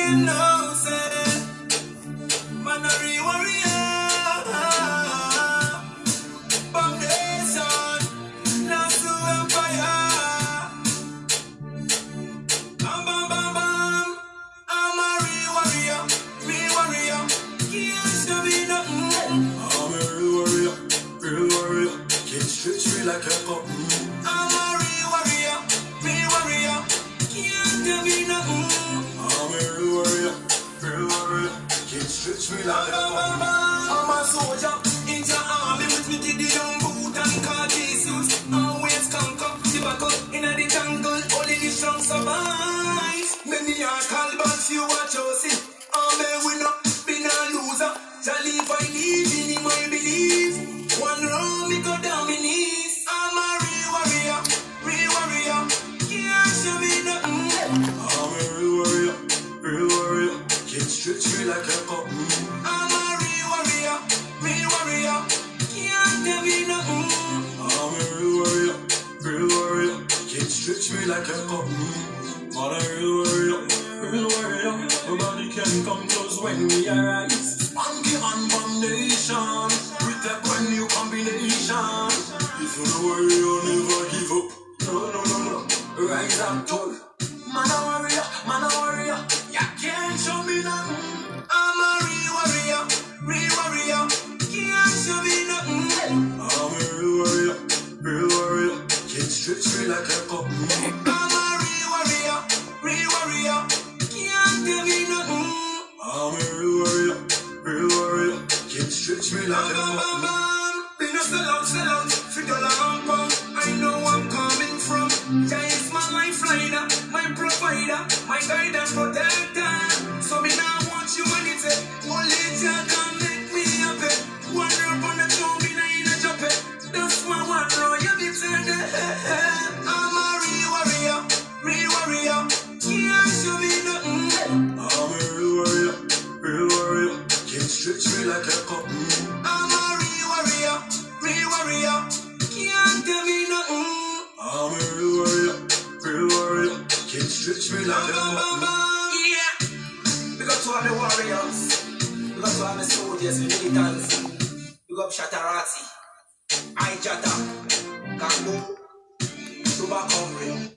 them know, say, man a real warrior. Foundation, last to empire. Bam, bam, bam, bam. I'm a real warrior, real warrior. Can't stop me nothing. I'm a real warrior. Can't stretch me like a cup. I'm a real warrior, real warrior. Can't tell me nothing. I'm a real warrior. Can't stretch me like a cup. I'm a soldier in your army with me to the young boot and khaki suits. Always conquer, tobacco in the jungle. Only the strong survive. Many are called, but few are chosen. Army winner, be no loser. Jolly if I leave in him, I believe. One round, me go down my knees. I'm a real warrior. Can't show me nothing. I'm a real warrior. Can't stretch me like a cup. I'm a real warrior. Can't tell me nothing. I'm a real warrior. Can't stretch me like a cup. I'm a real warrior. Nobody can come close when we arise. Monkey and foundation with a brand new combination. If you know where you never give up. No. Rise and tall. Man a warrior. You can't show me nothing. I'm a real warrior. Can't show me nothing. I'm a real warrior. Can't stretch me like a cup. I'm a real warrior. Can't tell me nothing. I'm a real warrior. Can't stretch me like a cup. Be no sell out, figure around pound. I know I'm coming from. Jah is my lifeliner, my provider, my guide and protector. So me now want humanity. Only Jah can make me happy. One up on the throne, me now in a drop it. That's why one royalty turn the head. I'm a real warrior. Can't show me nothing. I'm a real warrior. Can't stretch me like a cup. I'm a real warrior. Can't tell me nothing. I'm a real warrior. Can't stretch me like a cup. Yeah. We got to have the warriors. We got to have the soldiers, the militants. We got Shatarati, Ijata, Kambu, Tubacomri.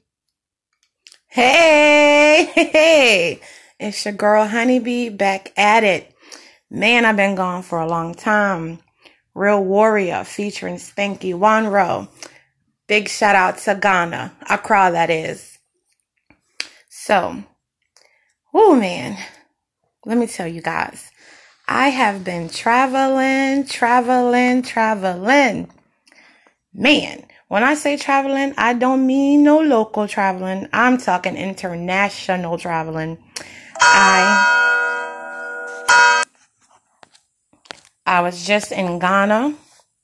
Hey, it's your girl Honeybee back at it. Man, I've been gone for a long time. Real Warrior featuring Spanky Wanro. Big shout out to Ghana, Accra that is. So, man, let me tell you guys. I have been traveling. Man, when I say traveling, I don't mean no local traveling. I'm talking international traveling. I was just in Ghana.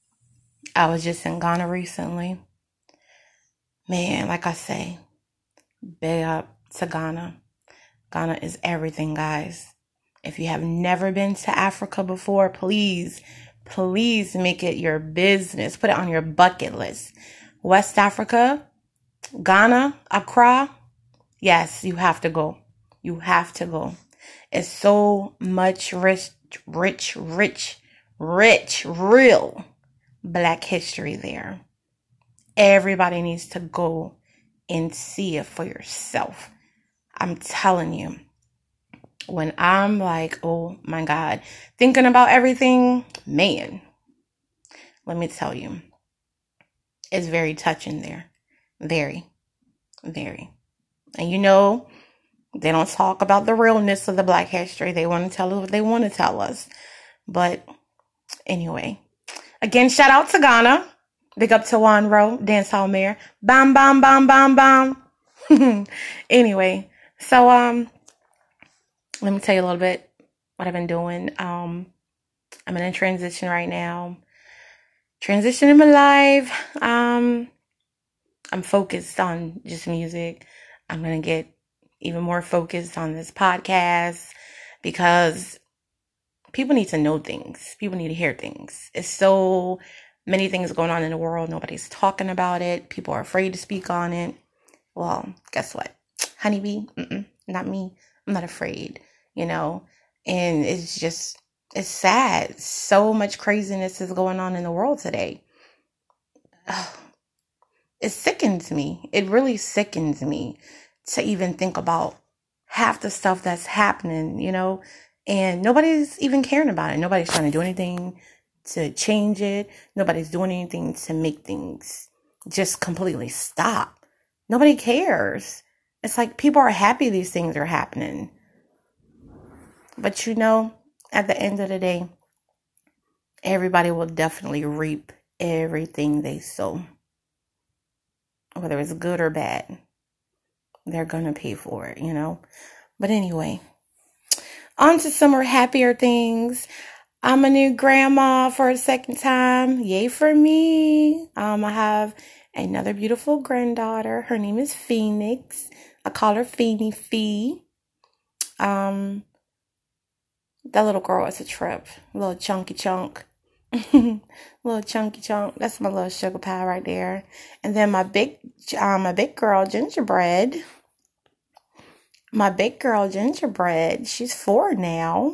Recently. Man, like I say, big up to Ghana. Ghana is everything, guys. If you have never been to Africa before, please make it your business. Put it on your bucket list. West Africa, Ghana, Accra. Yes, you have to go. It's so much rich, real Black history there. Everybody needs to go and see it for yourself. I'm telling you. When I'm like, oh my God, thinking about everything, man, let me tell you, it's very touching there. Very. And you know, they don't talk about the realness of the Black history. They want to tell us what they want to tell us. But anyway, again, shout out to Ghana. Big up to Wanro, Dancehall Mayor. Bam, bam, bam, bam, bam. Anyway, so, let me tell you a little bit what I've been doing. I'm in a transition right now. Transition in my life. I'm focused on just music. I'm going to get even more focused on this podcast because people need to know things. People need to hear things. It's so many things going on in the world. Nobody's talking about it. People are afraid to speak on it. Well, guess what? Honeybee, not me. I'm not afraid. and it's sad. So much craziness is going on in the world today. It sickens me. It really sickens me to even think about half the stuff that's happening, and nobody's even caring about it. Nobody's trying to do anything to change it. Nobody's doing anything to make things just completely stop. Nobody cares. It's like people are happy these things are happening. But at the end of the day, everybody will definitely reap everything they sow. Whether it's good or bad, they're going to pay for it, But anyway, on to some more happier things. I'm a new grandma for a second time. Yay for me. I have another beautiful granddaughter. Her name is Phoenix. I call her Feeny Fee. That little girl is a trip. A little chunky chunk. Little chunky chunk. That's my little sugar pie right there. And then my big girl Gingerbread. My big girl Gingerbread. She's 4 now.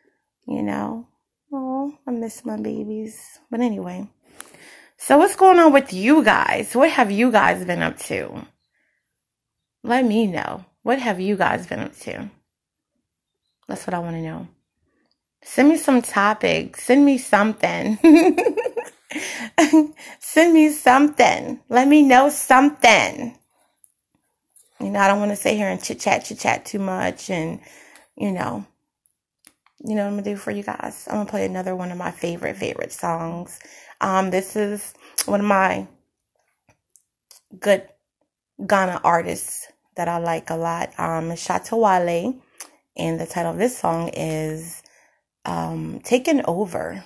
Oh, I miss my babies. But anyway. So what's going on with you guys? What have you guys been up to? Let me know. What have you guys been up to? That's what I want to know. Send me some topics. Send me something. Send me something. Let me know something. I don't want to sit here and chit chat too much. And, what I'm going to do for you guys? I'm going to play another one of my favorite songs. This is one of my good Ghana artists that I like a lot. Shatta Wale. And the title of this song is Taken Over.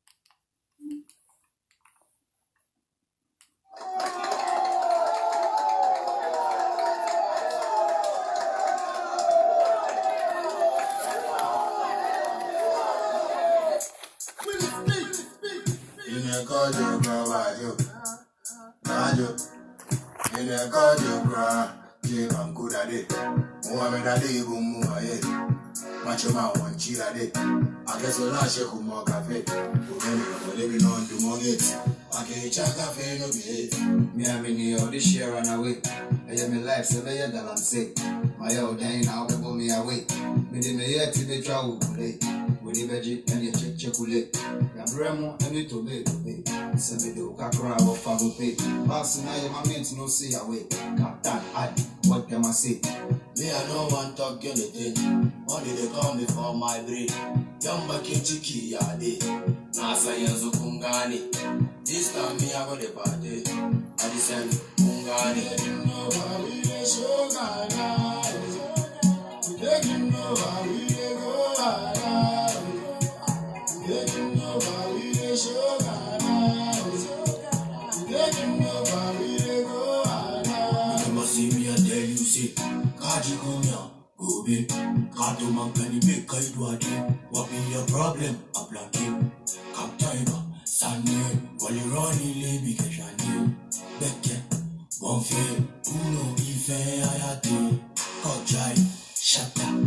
Macho man one chila de. I guess a lot of more cafe. We're living on the mortgage. I can't check cafe no be. Me having the all this year run away. I have my life 7 years that I'm sick. My old day now they pull me away. Me did me yet to the travel today. With the veggie and the chocolate. Gabremo and it to be. Send me the cacra or fago pay. Passing now my mates no see away. Captain, what can I say? Me I no want talk anything. Only they come before my brain. Yamba Kinchiki Yade. Nasa Yanzo Kungani. This time me I got the party. I descend Kungani. No, how we dey show Ghana. Today you know how we dey go Ghana. Today you know how we dey show Ghana. Today you know how we dey go Ghana. You must see me and tell you say, Kaji Kumya. Go be, Kato man can you make I do again? What be your problem? A black him. Come tiger, Sunday, while you running, baby, get your name. Becky, one fail, Uno, if I had to. Kojai, shut up.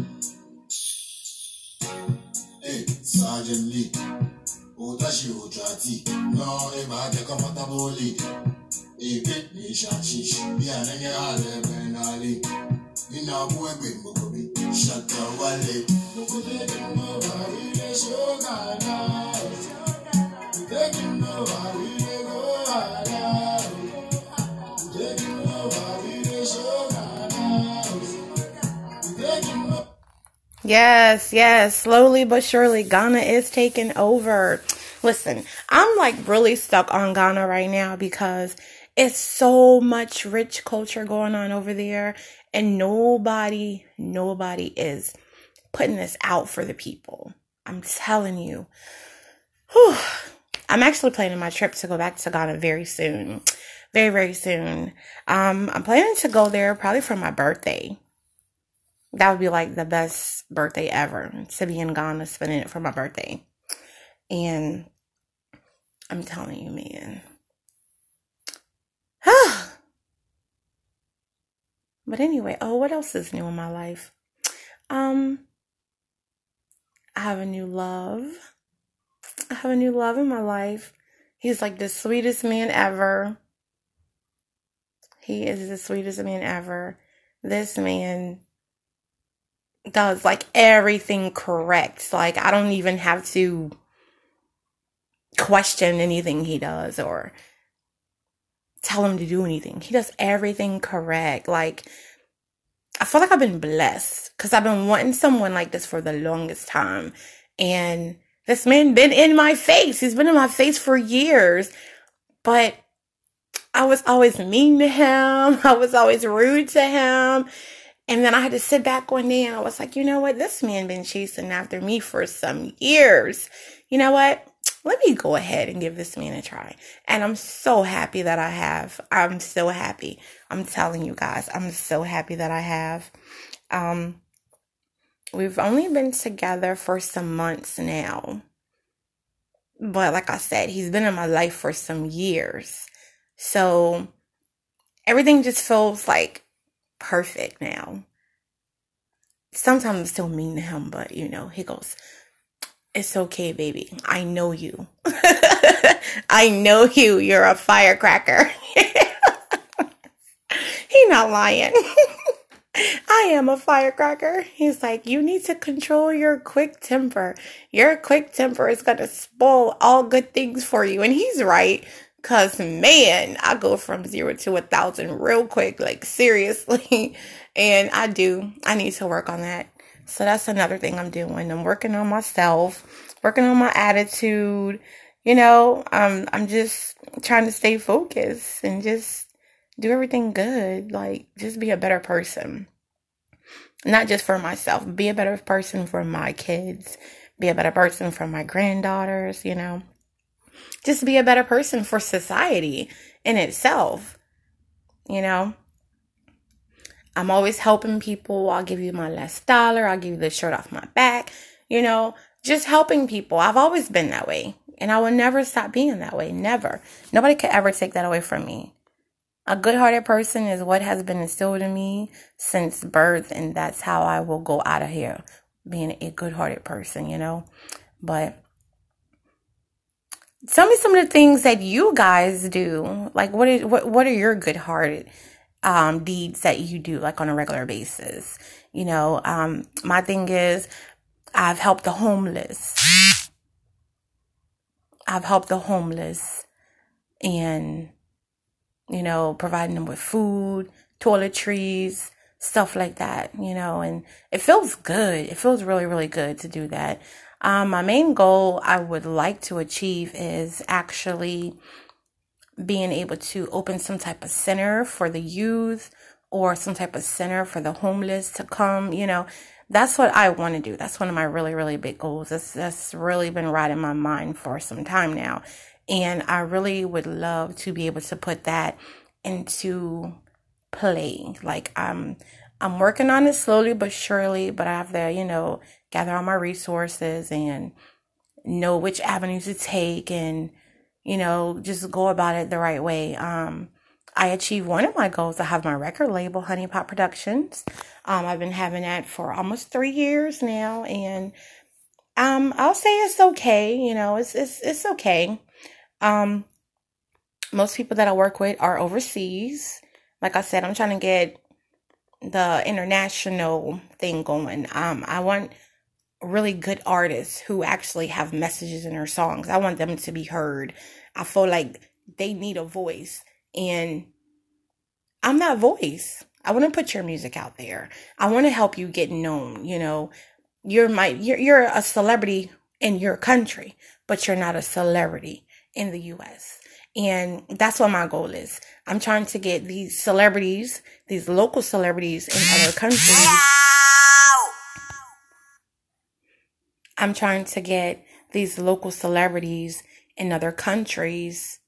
Hey, Sergeant Lee. Otashi Ojati. No, Eba, the comfortable lead. A bit, Nishachish. Biananga, Benali. In our boy, Mokobi, Shatta Wale. Taking over, we dey show Ghana. Taking over, we dey go Ghana. Taking over, we dey show Ghana. Taking over. Yes, slowly but surely, Ghana is taking over. Listen, I'm like really stuck on Ghana right now because it's so much rich culture going on over there. And nobody is putting this out for the people. I'm telling you. Whew. I'm actually planning my trip to go back to Ghana very soon. Very, very soon. I'm planning to go there probably for my birthday. That would be like the best birthday ever. To be in Ghana, spending it for my birthday. And I'm telling you, man. But anyway, what else is new in my life? I have a new love. I have a new love in my life. He's like the sweetest man ever. He is the sweetest man ever. This man does like everything correct. Like I don't even have to question anything he does or tell him to do anything. He does everything correct. Like I feel like I've been blessed because I've been wanting someone like this for the longest time. And this man been in my face. He's been in my face for years. But I was always mean to him. I was always rude to him. And then I had to sit back one day and I was like, you know what? This man been chasing after me for some years. You know what? Let me go ahead and give this man a try. And I'm so happy that I have. I'm so happy. I'm telling you guys, I'm so happy that I have. We've only been together for some months now. But like I said, he's been in my life for some years. So everything just feels like perfect now. Sometimes I'm still mean to him, but you know, he goes, it's okay, baby. I know you. I know you. You're a firecracker. He's not lying. I am a firecracker. He's like, you need to control your quick temper. Your quick temper is going to spoil all good things for you. And he's right. Because, man, I go from 0 to 1,000 real quick. Like, seriously. And I need to work on that. So that's another thing I'm doing. I'm working on myself, working on my attitude. You know, I'm just trying to stay focused and just do everything good. Like, just be a better person. Not just for myself. Be a better person for my kids. Be a better person for my granddaughters, you know. Just be a better person for society in itself, you know. I'm always helping people. I'll give you my last dollar. I'll give you the shirt off my back. You know, just helping people. I've always been that way. And I will never stop being that way. Never. Nobody could ever take that away from me. A good-hearted person is what has been instilled in me since birth. And that's how I will go out of here. Being a good-hearted person, you know. But tell me some of the things that you guys do. Like, what are your good-hearted deeds that you do, like, on a regular basis? You know, my thing is, I've helped the homeless. And, you know, providing them with food, toiletries, stuff like that, you know, and it feels good. It feels really, really good to do that. My main goal I would like to achieve is actually being able to open some type of center for the youth or some type of center for the homeless to come, you know. That's what I want to do. That's one of my really, really big goals. That's really been right in my mind for some time now. And I really would love to be able to put that into play. Like, I'm working on it slowly but surely, but I have to, you know, gather all my resources and know which avenues to take and, you know, just go about it the right way. I achieved one of my goals. I have my record label, Honey Pot Productions. I've been having that for almost 3 years now, and I'll say it's okay. You know, it's okay. Most people that I work with are overseas. Like I said, I'm trying to get the international thing going. I want really good artists who actually have messages in their songs. I want them to be heard. I feel like they need a voice, and I'm that voice. I want to put your music out there. I want to help you get known. You know, you're a celebrity in your country, but you're not a celebrity in the U.S. And that's what my goal is. I'm trying to get these celebrities, these local celebrities in other countries. I'm trying to get these local celebrities in other countries.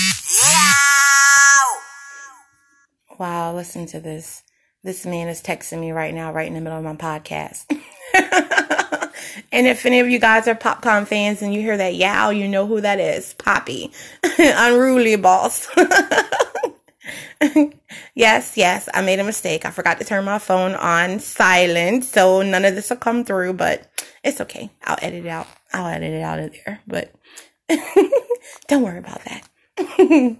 Wow, listen to this. This man is texting me right now, right in the middle of my podcast. And if any of you guys are Popcorn fans and you hear that yow, you know who that is. Poppy. Unruly boss. Yes, I made a mistake. I forgot to turn my phone on silent, so none of this will come through, but it's okay. I'll edit it out. I'll edit it out of there, but don't worry about that.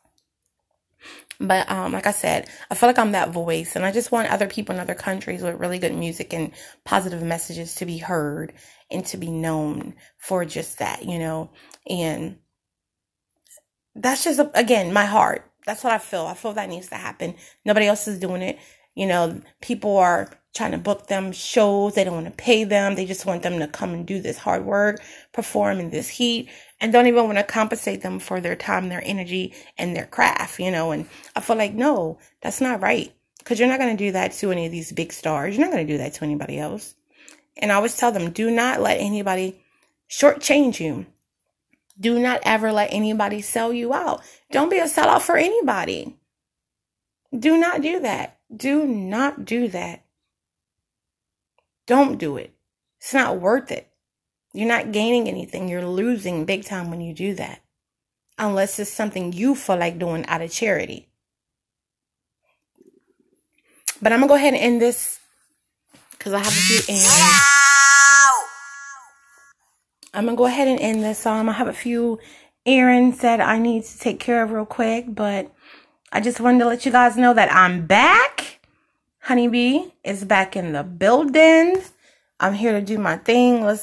But like I said, I feel like I'm that voice, and I just want other people in other countries with really good music and positive messages to be heard and to be known for just that, and that's just, again, my heart. That's what I feel. I feel that needs to happen. Nobody else is doing it. People are trying to book them shows. They don't want to pay them. They just want them to come and do this hard work, perform in this heat, and don't even want to compensate them for their time, their energy, and their craft, and I feel like, no, that's not right. Because you're not going to do that to any of these big stars. You're not going to do that to anybody else. And I always tell them, do not let anybody shortchange you. Do not ever let anybody sell you out. Don't be a sellout for anybody. Do not do that. Do not do that. Don't do it. It's not worth it. You're not gaining anything. You're losing big time when you do that. Unless it's something you feel like doing out of charity. But I'm going to go ahead and end this because I have a few errands. I'm going to go ahead and end this. I have a few errands that I need to take care of real quick. But I just wanted to let you guys know that I'm back. Honeybee is back in the building. I'm here to do my thing. Let's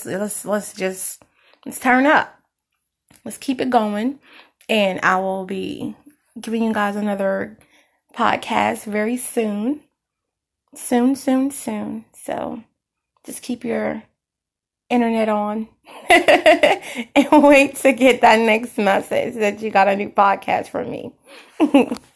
turn up. Let's keep it going. And I will be giving you guys another podcast very soon. Soon. So just keep your internet on and wait to get that next message that you got a new podcast from me.